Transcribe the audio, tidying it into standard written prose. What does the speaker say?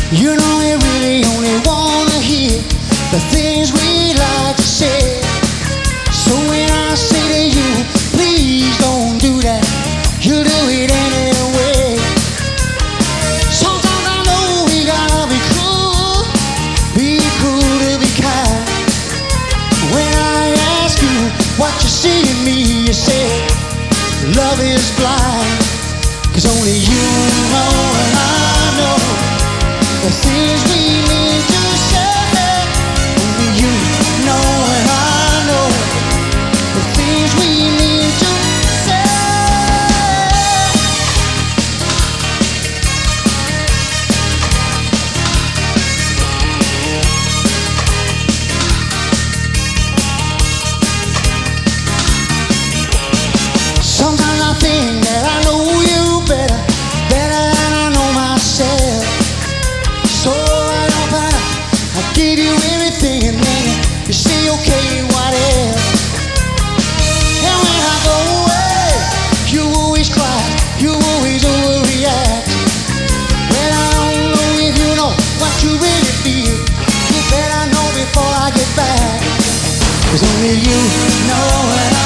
You know we really only wanna hear the things we like to say. So when I say to you, please don't do that, you do it anyway. Sometimes I know we gotta be cruel to be kind. When I ask you what you see in me, you say love is blind. 'Cause only you know and I know the things we need to say. Only you know and I know the things we need to say. Sometimes I think that I know you better than I know myself. So I don't matter, I give you everything and then you say okay, what else? And when I go away, you always cry, you always overreact. Well, I don't know if you know what you really feel. You better know before I get back. 'Cause only you know and